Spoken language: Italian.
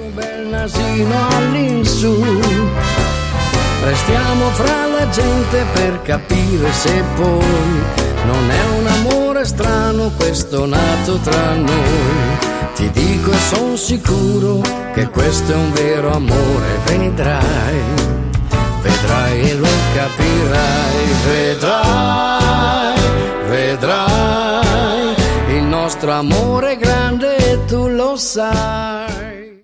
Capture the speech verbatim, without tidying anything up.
Un bel nasino all'insù, restiamo fra la gente per capire se poi non è un amore strano questo nato tra noi. Ti dico e son sicuro che questo è un vero amore, vedrai, vedrai e lo capirai, vedrai, vedrai, il nostro amore è grande e tu lo sai.